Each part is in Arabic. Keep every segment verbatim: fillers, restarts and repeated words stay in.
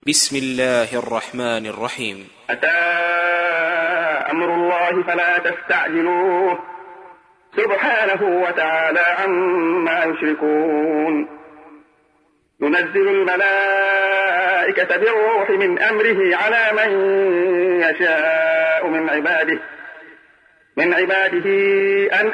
بسم الله الرحمن الرحيم. أتى أمر الله فلا تستعجلوه سبحانه وتعالى عما يشركون. ينزل الملائكة بالروح من أمره على من يشاء من عباده من عباده أن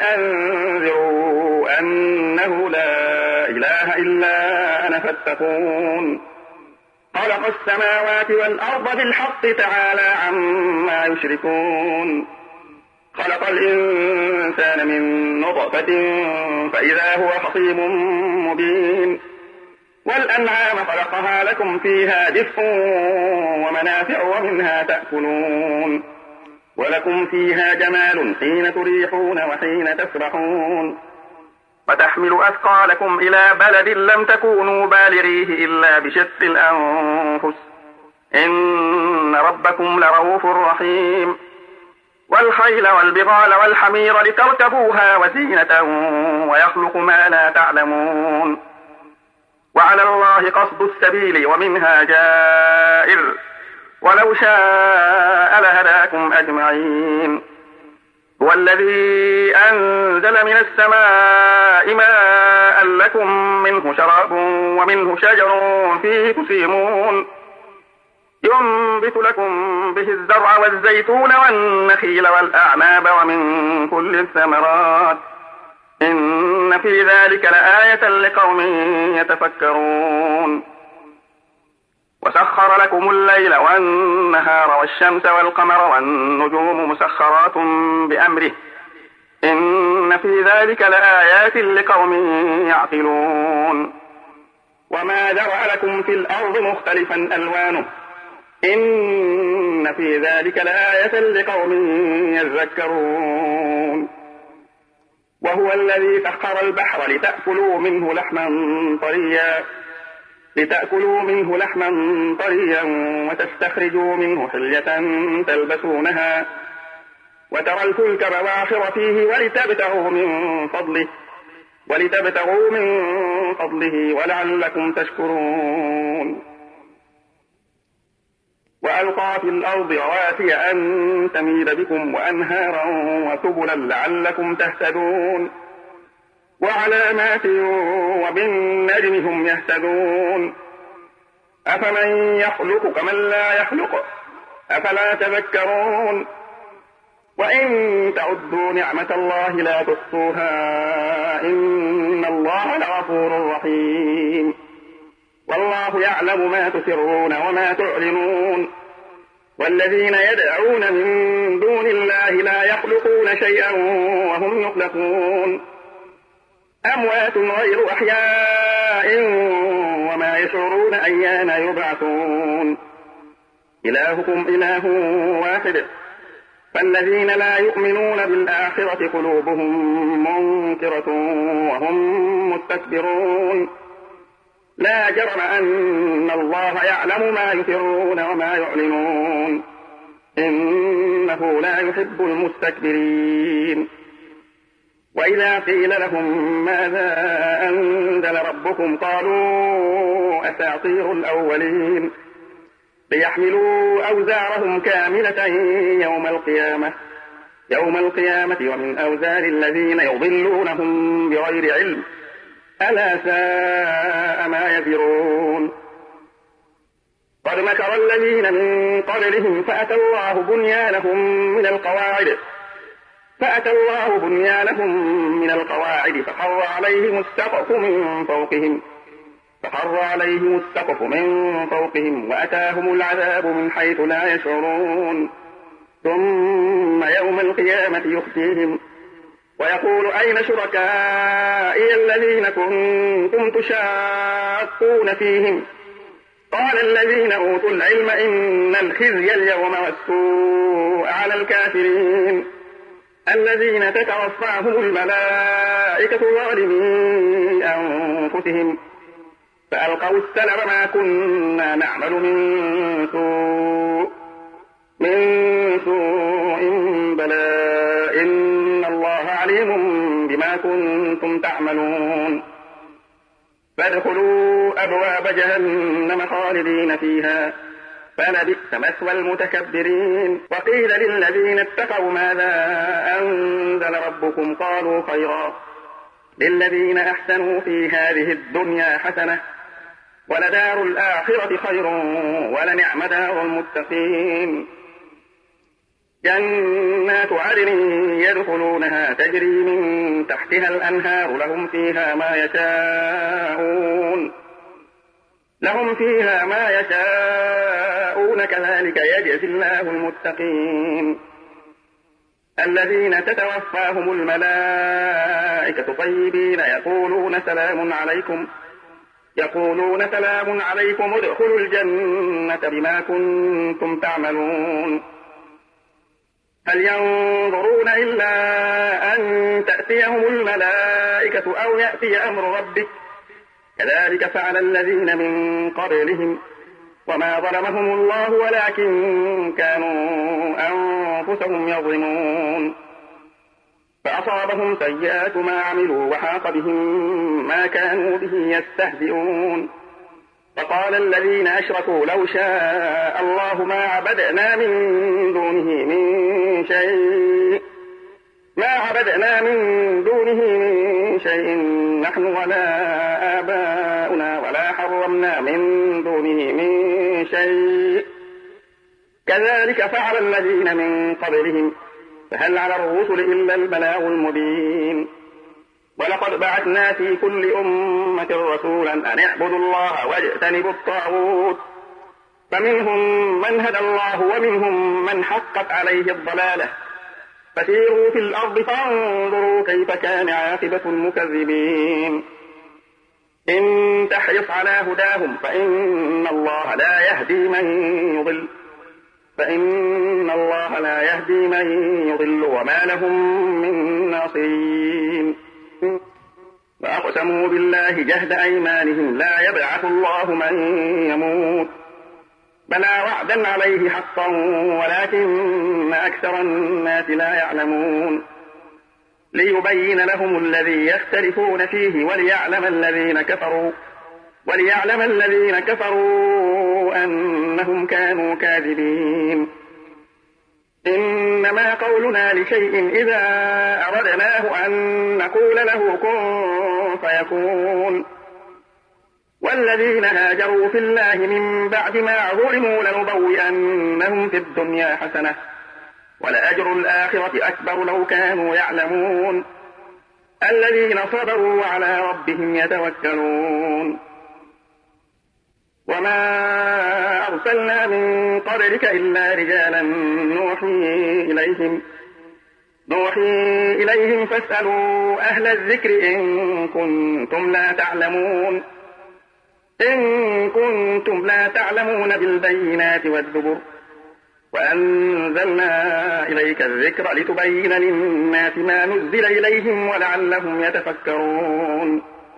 أنذروا أنه لا إله إلا أنا فاتقون. خلق السماوات والأرض بالحق تعالى عما يشركون. خلق الإنسان من نطفة فإذا هو خصيم مبين. والأنعام خلقها لكم فيها دفء ومنافع ومنها تأكلون ولكم فيها جمال حين تريحون وحين تسرحون. وتحمل أثقالكم إلى بلد لم تكونوا بالغيه إلا بشق الأنفس إن ربكم لرؤوف رحيم. والخيل والبغال والحمير لتركبوها وزينة ويخلق ما لا تعلمون. وعلى الله قصد السبيل ومنها جائر ولو شاء لهداكم أجمعين. هو الذي أنزل من السماء ماء لكم منه شراب ومنه شجر فيه تسيمون. ينبت لكم به الزرع والزيتون والنخيل والأعناب ومن كل الثمرات إن في ذلك لآية لقوم يتفكرون. وسخر لكم الليل والنهار والشمس والقمر والنجوم مسخرات بأمره إن في ذلك لآيات لقوم يعقلون. وما ذرأ لكم في الأرض مختلفا ألوانه إن في ذلك لآية لقوم يذكرون. وهو الذي سخر البحر لتأكلوا منه لحما طريا لتأكلوا منه لحما طريا وتستخرجوا منه حلية تلبسونها وترى الفلك مواخر فيه ولتبتغوا من فضله ولتبتغوا من فضله ولعلكم تشكرون. وألقى في الأرض رواسي أن تميد بكم وأنهارا وسبلا لعلكم تهتدون. وعلامات وبالنجم هم يهتدون. أفمن يخلق كمن لا يخلق أفلا تذكرون. وإن تعدوا نعمة الله لا تحصوها إن الله لغفور رحيم. والله يعلم ما تسرون وما تعلنون. والذين يدعون من دون الله لا يخلقون شيئا وهم يخلقون. أموات غير أحياء وما يشعرون أيان يبعثون. إلهكم إله واحد فالذين لا يؤمنون بالآخرة قلوبهم منكرة وهم مستكبرون. لا جرم أن الله يعلم ما يسرون وما يعلنون إنه لا يحب المستكبرين. وإذا قيل لهم ماذا أنزل ربكم قالوا أساطير الأولين ليحملوا أوزارهم كاملة يوم القيامة يوم القيامة ومن أوزار الذين يضلونهم بغير علم ألا ساء ما يزرون. قد مكر الذين من قبلهم فأتى الله بنيانهم من القواعد فأتى الله بنيانهم من القواعد فخر عليهم السقف من فوقهم فخر عليهم السقف من فوقهم وأتاهم العذاب من حيث لا يشعرون. ثم يوم القيامة يخزيهم ويقول أين شركائي الذين كنتم تشاقون فيهم قال الذين أوتوا العلم إن الخزي اليوم والسوء على الكافرين الذين تتوفاهم الملائكة ظالمي أنفسهم فألقوا السلم ما كنا نعمل من سوء من سوء بلى إن الله عليم بما كنتم تعملون. فادخلوا أبواب جهنم خالدين فيها فلبئس مثوى المتكبرين. وقيل للذين اتقوا ماذا أنزل ربكم قالوا خيرا للذين أحسنوا في هذه الدنيا حسنة ولدار الآخرة خير ولنعم دار المتقين. جنات عدن يدخلونها تجري من تحتها الأنهار لهم فيها ما يشاءون لهم فيها ما يشاءون كذلك يجزي الله المتقين. الذين تتوفاهم الملائكة طيبين يقولون سلام عليكم يقولون سلام عليكم ادخلوا الجنة بما كنتم تعملون. هل ينظرون إلا أن تأتيهم الملائكة أو يأتي أمر ربك كذلك فعل الذين من قبلهم وما ظلمهم الله ولكن كانوا أنفسهم يظلمون. فأصابهم سيئات ما عملوا وحاق بهم ما كانوا به يستهزئون. فقال الذين أشركوا لو شاء الله ما عبدنا من دونه من شيء ما عبدنا من دونه من شيء نحن ولا آباؤنا ولا حرمنا من دونه من شيء كذلك فعل الذين من قبلهم فهل على الرسل إلا البلاغ المبين. ولقد بعثنا في كل أمة رسولا أن اعبدوا الله واجتنبوا الطاغوت فمنهم من هدى الله ومنهم من حقت عليه الضلالة فسيروا في الأرض فانظروا كيف كان عاقبة المكذبين. إن تحرص على هداهم فإن الله لا يهدي من يضل فإن الله لا يهدي من يضل وما لهم من ناصرين. وأقسموا بالله جهد أيمانهم لا يبعث الله من يموت بلى وعدا عليه حقا ولكن أكثر الناس لا يعلمون. ليبين لهم الذي يختلفون فيه وليعلم الذين كفروا وليعلم الذين كفروا أنهم كانوا كاذبين. إنما قولنا لشيء إذا أردناه أن نقول له كن فيكون. والذين هاجروا في الله من بعد ما ظلموا لنبوئنهم في الدنيا حسنة ولأجر الآخرة أكبر لو كانوا يعلمون. الذين صبروا وعلى ربهم يتوكلون. وما أرسلنا من قبلك إلا رجالا نوحي إليهم نوحي إليهم فاسألوا أهل الذكر إن كنتم لا تعلمون إن كنتم لا تعلمون بالبينات والزبر وأنزلنا إليك الذكر لتبين للناس ما نزل إليهم ولعلهم يتفكرون.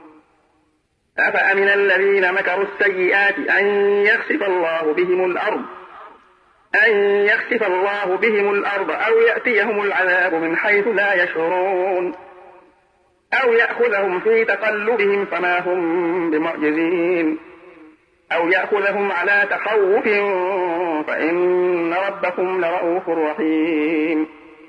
أفأمن الذين مكروا السيئات أن يخسف الله بهم الأرض أن يخسف الله بهم الأرض أو يأتيهم العذاب من حيث لا يشعرون أو يأخذهم في تقلبهم فما هم بمعجزين أو يأخذهم على تخوف فإن ربكم لرؤوف رحيم.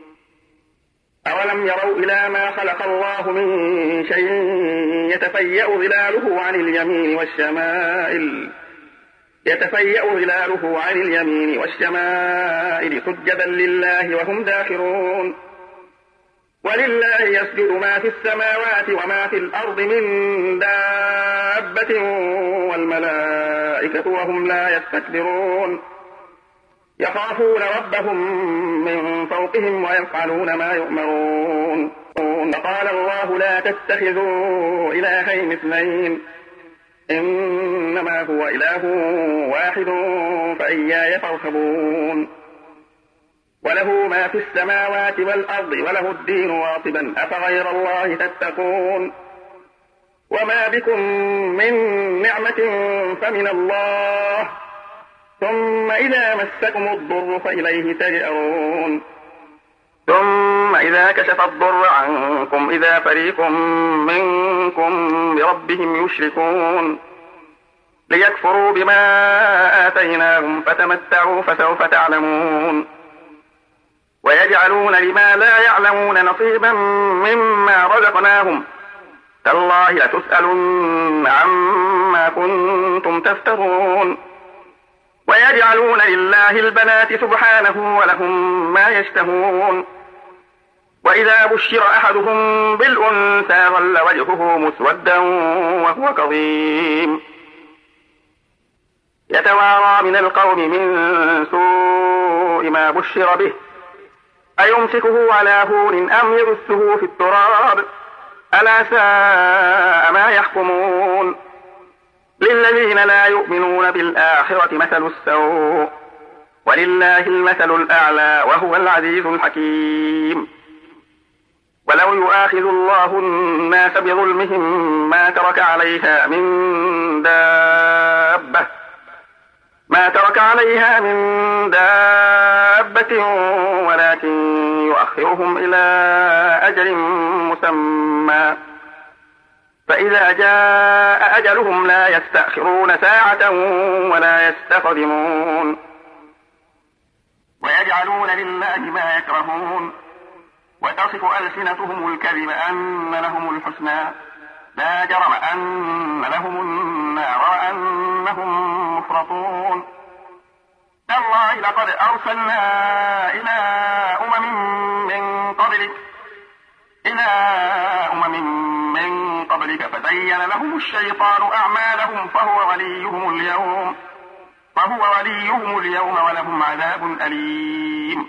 أولم يروا إلى ما خلق الله من شيء يتفيأ ظلاله عن اليمين والشمائل يتفيأ ظلاله عن اليمين والشمائل سجدا لله وهم داخرون. ولله يسجد ما في السماوات وما في الأرض من دابة والملائكة وهم لا يستكبرون. يخافون ربهم من فوقهم ويفعلون ما يؤمرون. وقال الله لا تتخذوا إلهين اثنين إنما هو إله واحد فإياي فارهبون. وله ما في السماوات والأرض وله الدين واصبا أفغير الله تتقون. وما بكم من نعمة فمن الله ثم إذا مسكم الضر فإليه تجأرون. ثم إذا كشف الضر عنكم إذا فريق منكم بربهم يشركون. ليكفروا بما آتيناهم فتمتعوا فسوف تعلمون ويجعلون لما لا يعلمون نصيبا مما رزقناهم تالله لتسألن عما كنتم تفترون ويجعلون لله البنات سبحانه ولهم ما يشتهون وإذا بشر أحدهم بالأنثى ظل وجهه مسودا وهو كظيم يتوارى من القوم من سوء ما بشر به أيمسكه على هون أم يدسه في التراب ألا ساء ما يحكمون للذين لا يؤمنون بالآخرة مثل السوء ولله المثل الأعلى وهو العزيز الحكيم ولو يؤاخذ الله الناس بظلمهم ما ترك عليها من دابة ما ترك عليها من دابة ولكن يؤخرهم إلى أجل مسمى فإذا جاء أجلهم لا يستأخرون ساعة ولا يستقدمون ويجعلون لله ما يكرهون وتصف ألسنتهم الكذب أن لهم الحسنى لا جرم أن لهم النار وأنهم مفرطون تالله لقد أرسلنا إلى أمم من قبلك إلى أمم من قبلك فزين لهم الشيطان أعمالهم فهو وليهم اليوم فهو وليهم اليوم ولهم عذاب أليم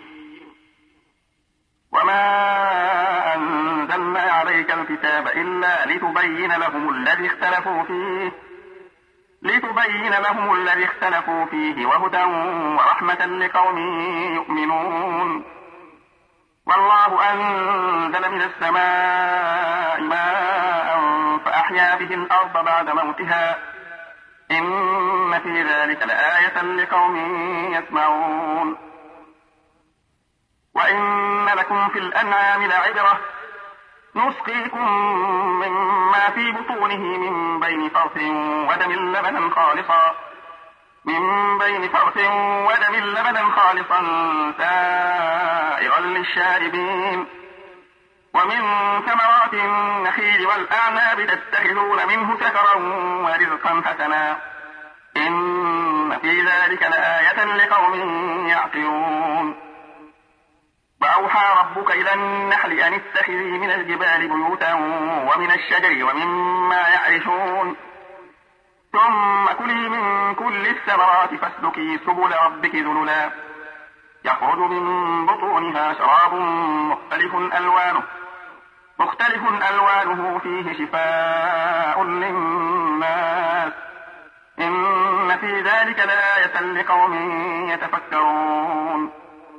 وما أنزلنا عليك الكتاب إلا لتبين لهم الذي اختلفوا فيه لتبين لهم الذي اختلفوا فيه وهدى ورحمة لقوم يؤمنون والله أنزل من السماء ماء فأحيا به الأرض بعد موتها إن في ذلك لآية لقوم يسمعون وإن لكم في الأنعام لعبرة نسقيكم مما في بطونه من بين فرث ودم لبنا خالصا من بين فرث ودم لبنا خالصا سائغا للشاربين ومن ثمرات النخيل والأعناب تتخذون منه سكرا ورزقا حسنا إن في ذلك لآية لقوم يعقلون وأوحى ربك إلى النحل أن اتخذي من الجبال بيوتا ومن الشجر ومما يعرشون ثم كلي من كل الثمرات فاسلكي سبل ربك ذللا يخرج من بطونها شراب مختلف ألوانه مختلف ألوانه فيه شفاء للناس إن في ذلك لآية لقوم يتفكرون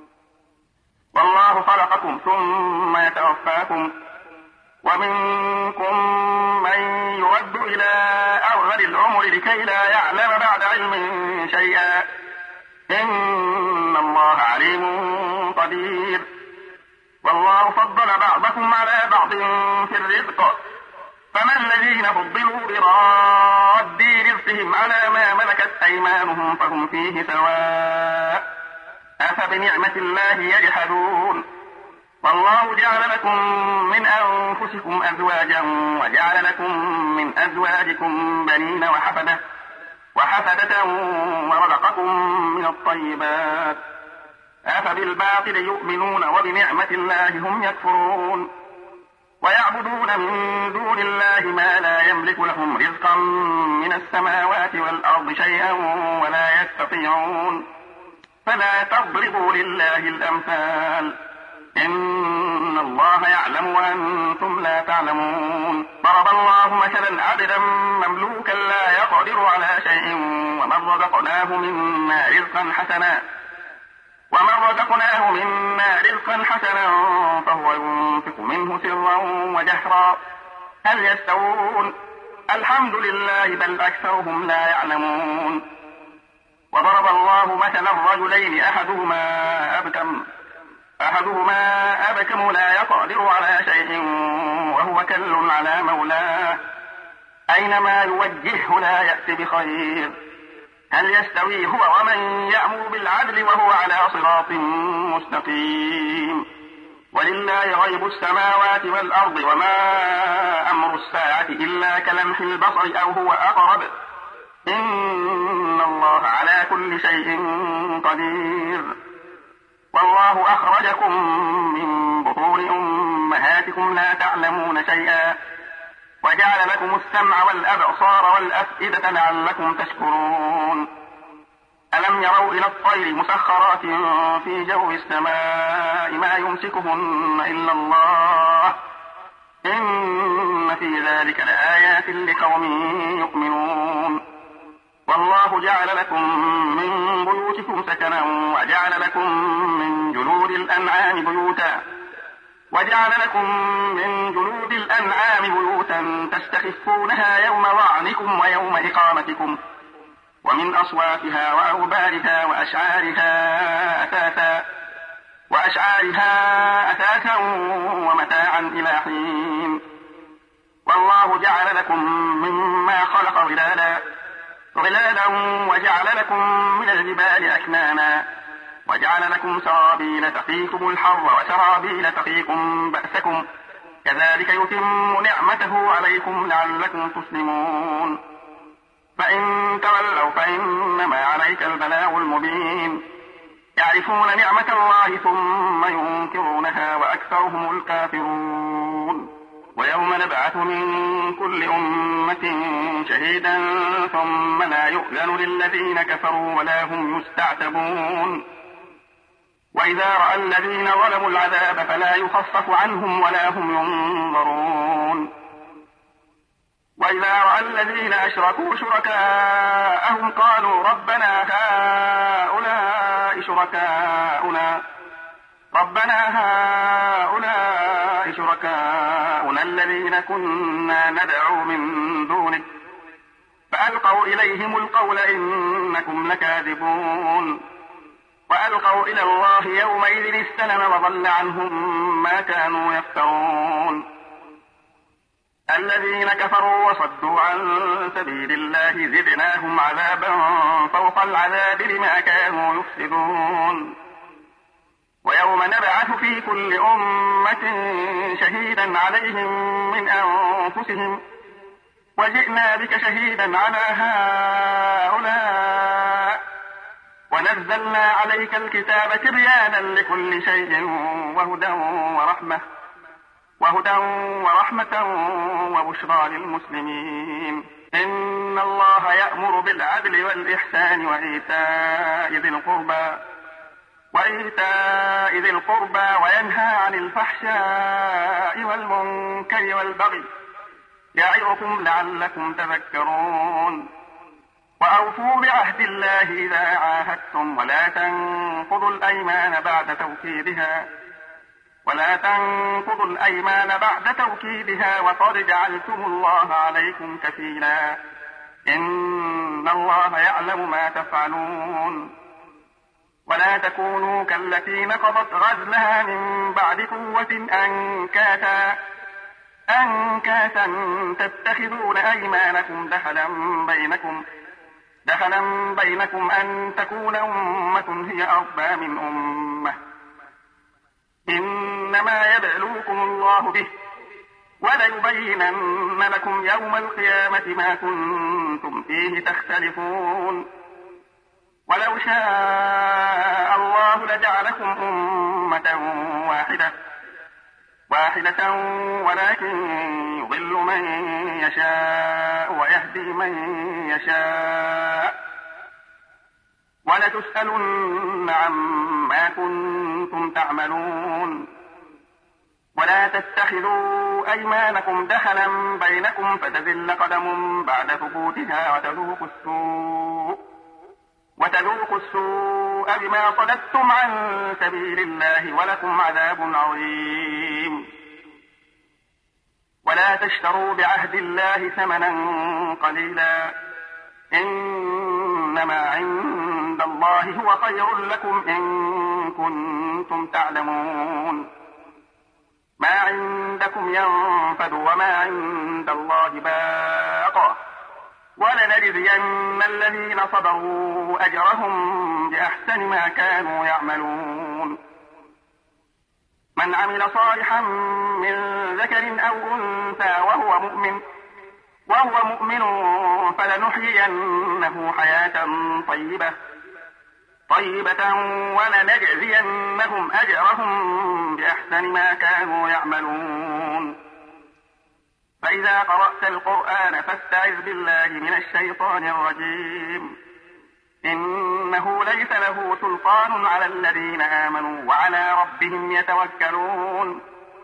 والله خلقكم ثم يتوفاكم ومنكم من يرد إلى أرذل العمر لكي لا يعلم بعد علم شيئا إن الله عليم قدير والله فضل بعضكم على بعض في الرزق فما الذين فضلوا براد رزقهم على ما ملكت أيمانهم فهم فيه سواء أفبنعمة الله يجحدون والله جعل لكم من أنفسكم أزواجا وجعل لكم من أزواجكم بنين وحفدة وحفدة ورزقكم من الطيبات أفبالباطل يؤمنون وبنعمة الله هم يكفرون ويعبدون من دون الله ما لا يملك لهم رزقا من السماوات والأرض شيئا ولا يستطيعون فلا تضربوا لله الأمثال إن الله يعلم وأنتم لا تعلمون ضرب الله مثلا عبدا مملوكا لا يقدر على شيء ومن رزقناه منا رزقا حسنا ومن رزقناه منا رزقا حسنا فهو ينفق منه سرا وجهرا هل يستوون الحمد لله بل أكثرهم لا يعلمون وضرب الله مثلا رجلين أحدهما أبكم أحدهما أبكم لا يقدر على شيء وهو كل على مولاه أينما يوجهه لا يأتي بخير. هل يستوي هو ومن يأمر بالعدل وهو على صراط مستقيم. ولله غيب السماوات والأرض وما أمر الساعة إلا كلمح البصر أو هو أقرب إن الله على كل شيء قدير. والله أخرجكم من بطون أمهاتكم لا تعلمون شيئا وجعل لكم السمع والأبصار والأفئدة لعلكم تشكرون. ألم يروا إلى الطير مسخرات في جو السماء ما يمسكهن إلا الله إن في ذلك لآيات لقوم يؤمنون. والله جعل لكم من بيوتكم سكنا وجعل لكم من جلود الأنعام بيوتا وجعل لكم من جلود الأنعام بيوتا تستخفونها يوم ظعنكم ويوم إقامتكم ومن أصواتها وأوبارها وأشعارها أثاثا وأشعارها أثاثا ومتاعا إلى حين. والله جعل لكم مما خلق ظلالا ظلالا وجعل لكم من الجبال أكنانا وجعل لكم سرابيل تقيكم الحر وسرابيل تقيكم بأسكم كذلك يتم نعمته عليكم لعلكم تسلمون. فإن تولوا فإنما عليك البلاغ المبين. يعرفون نعمة الله ثم ينكرونها وأكثرهم الكافرون. ويوم نبعث من كل أمة شهيدا ثم لا يؤذن للذين كفروا ولا هم يستعتبون. وإذا رأى الذين ظلموا العذاب فلا يخفف عنهم ولا هم ينظرون. وإذا رأى الذين أشركوا شركاءهم قالوا ربنا هؤلاء شركاؤنا ربنا هؤلاء شركاؤنا الذين كنا ندعو من دونك فألقوا إليهم القول إنكم لكاذبون. وألقوا إلى الله يومئذ السلم وضل عنهم ما كانوا يفترون. الذين كفروا وصدوا عن سبيل الله زدناهم عذابا فوق العذاب بما كانوا يفسدون. ويوم نبعث في كل أمة شهيدا عليهم من أنفسهم وجئنا بك شهيدا على هؤلاء ونزلنا عليك الكتاب تبيانا لكل شيء وهدى ورحمة وهدى ورحمة وبشرى للمسلمين. إن الله يأمر بالعدل والإحسان وإيتاء ذي القربى وإيتاء ذي القربى وينهى عن الفحشاء والمنكر والبغي يعظكم لعلكم تذكرون. وأوفوا بعهد الله إذا عاهدتم ولا تنقضوا الأيمان بعد توكيدها ولا تنقضوا الأيمان بعد توكيدها وقد جعلتم الله عليكم كفيلا إن الله يعلم ما تفعلون. ولا تكونوا كالتي نقضت غزلها من بعد قوة أنكاثا أنكاثا تتخذون أيمانكم دخلا بينكم دخلا بينكم أن تكون أمة هي أربى من أمة إنما يبلوكم الله به وليبينن لكم يوم القيامة ما كنتم فيه تختلفون. ولو شاء الله لجعلكم أمة واحدة واحدة ولكن يضل من يشاء ويهدي من يشاء ولتسألن عما كنتم تعملون. ولا تتخذوا أيمانكم دخلا بينكم فتزل قدم بعد ثبوتها وتذوقوا السوء وتذوقوا السوء بما صددتم عن سبيل الله ولكم عذاب عظيم. ولا تشتروا بعهد الله ثمنا قليلا إنما عند الله هو خير لكم إن كنتم تعلمون. ما عندكم ينفد وما عند الله باق ولنجزين الذين صبروا أجرهم بأحسن ما كانوا يعملون من عمل صالحا من ذكر أو أنثى وهو مؤمن وهو مؤمن فلنحيينه حياة طيبة طيبة ولنجزينهم أجرهم بأحسن ما كانوا يعملون فإذا قرأت القرآن فاستعذ بالله من الشيطان الرجيم إنه ليس له سلطان على الذين آمنوا وعلى ربهم يتوكلون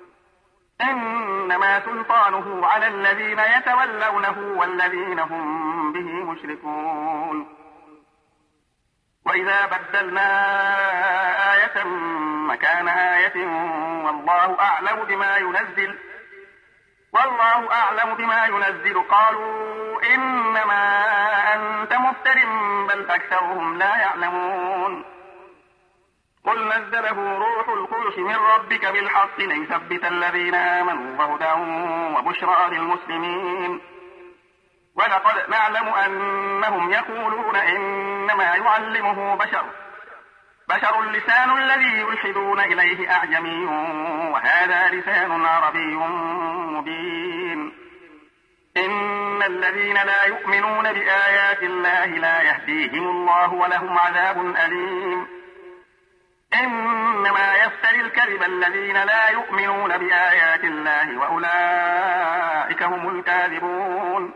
إنما سلطانه على الذين يتولونه والذين هم به مشركون وإذا بدلنا آية مكان آية والله أعلم بما ينزل والله أعلم بما ينزل قالوا إنما أنت مفتر بل أكثرهم لا يعلمون قل نزله روح القدس من ربك بالحق ليثبت الذين آمنوا وهدى وبشرى للمسلمين ولقد نعلم أنهم يقولون إنما يعلمه بشر بشر اللسان الذي يلحدون إليه أعجمي وهذا لسان عربي مبين إن الذين لا يؤمنون بآيات الله لا يهديهم الله ولهم عذاب أليم إنما يفتري الكذب الذين لا يؤمنون بآيات الله وأولئك هم الكاذبون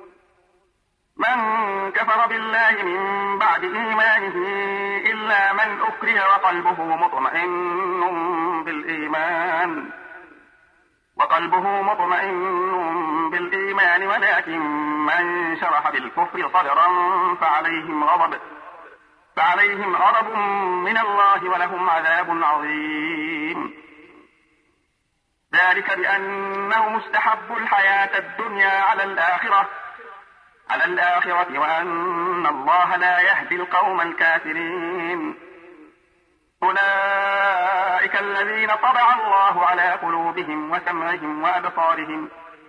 من كفر بالله من بعد إيمانه إلا من أكره وقلبه مطمئن بالإيمان وقلبه مطمئن بالإيمان ولكن من شرح بالكفر صدرا فعليهم غضب فعليهم غضب من الله ولهم عذاب عظيم ذلك بأنه مستحب الحياة الدنيا على الآخرة على الآخرة وأن الله لا يهدي القوم الكافرين أولئك الذين طبع الله على قلوبهم وسمعهم وأبصارهم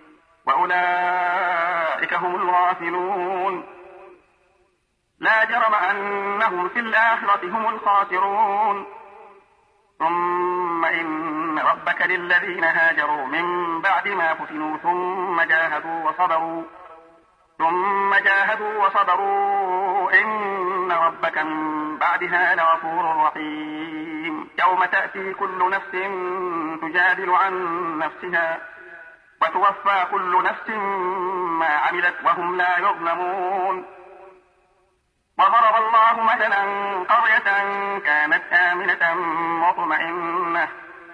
وأولئك هم الغافلون لا جرم أنهم في الآخرة هم الخاسرون ثم إن ربك للذين هاجروا من بعد ما فتنوا ثم جاهدوا وصبروا ثم جاهدوا وصبروا إن ربك من بعدها لغفور رحيم يوم تأتي كل نفس تجادل عن نفسها وتوفى كل نفس ما عملت وهم لا يظلمون وضرب الله مثلا قرية كانت آمنة مطمئنة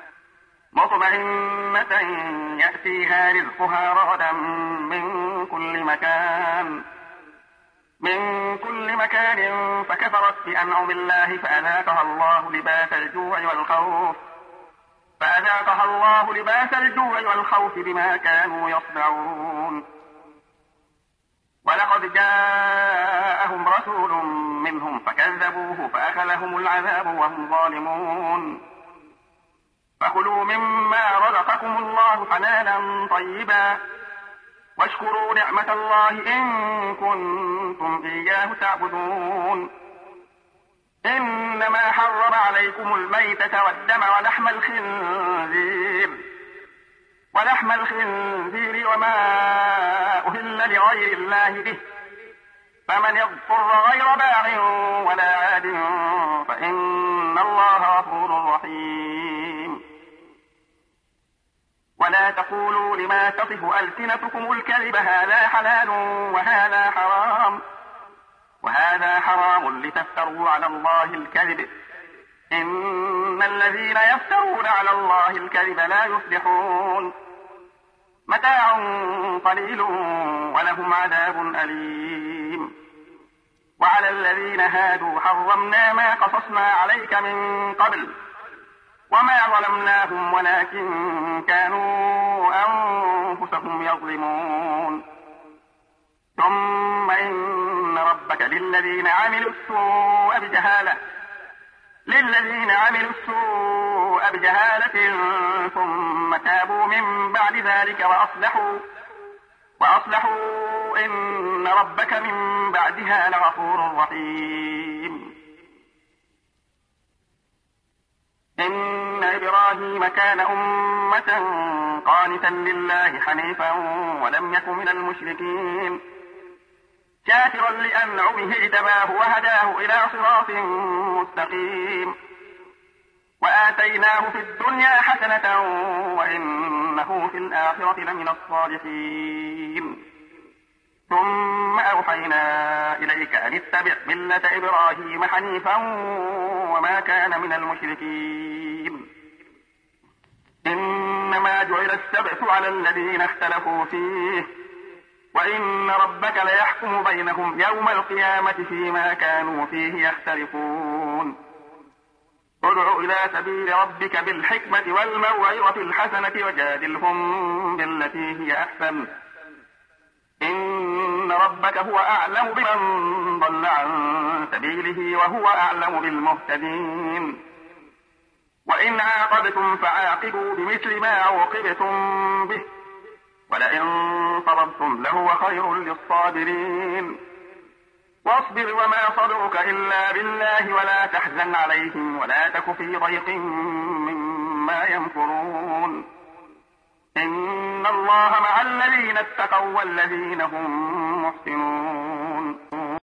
مطمئنة يأتيها رزقها رغدا من كل مكان من كل مكان فكفرت بأنعم الله فأذاقها الله لباس الجوع والخوف فأذاقها الله لباس الجوع والخوف بما كانوا يصنعون ولقد جاءهم رسول منهم فكذبوه فأخذهم العذاب وهم ظالمون فكلوا مما رزقكم الله حلالا طيبا واشكروا نعمة الله إن كنتم إياه تعبدون إنما حرم عليكم الميتة والدم ولحم الخنزير ولحم الخنزير وما أهل لغير الله به فمن يضطر غير باغ ولا عاد فإن الله غفور رحيم ولا تقولوا لما تصف ألسنتكم الكذب هذا حلال وهذا حرام وهذا حرام لتفتروا على الله الكذب إن الذين يفترون على الله الكذب لا يفلحون متاع قليل ولهم عذاب أليم وعلى الذين هادوا حرمنا ما قصصنا عليك من قبل وما ظلمناهم ولكن كانوا أنفسهم يظلمون ثم إن ربك للذين عملوا السوء بجهالة للذين عملوا السوء بجهالة ثم تابوا من بعد ذلك وأصلحوا وأصلحوا إن ربك من بعدها لغفور رحيم. إن إبراهيم كان أمة قانتا لله حنيفا ولم يك من المشركين شاكرا لأنعمه اجتباه وهداه إلى صراط مستقيم وآتيناه في الدنيا حسنة وإنه في الآخرة لمن الصالحين. ثم أوحينا إليك أن اتبع ملة إبراهيم حنيفا وما كان من المشركين. إنما جعل السبت على الذين اختلفوا فيه وإن ربك ليحكم بينهم يوم القيامة فيما كانوا فيه يختلفون. ادع إلى سبيل ربك بالحكمة والموعظة الحسنة وجادلهم بالتي هي أحسن إن ربك هو أعلم بمن ضل عن سبيله وهو أعلم بالمهتدين. وإن عاقبتم فعاقبوا بمثل ما عوقبتم به ولئن صبرتم لهو خير للصابرين. واصبر وما صبرك إلا بالله ولا تحزن عليهم ولا تك في ضيق مما يمكرون. إن الله مع الذين اتقوا والذين هم محسنون.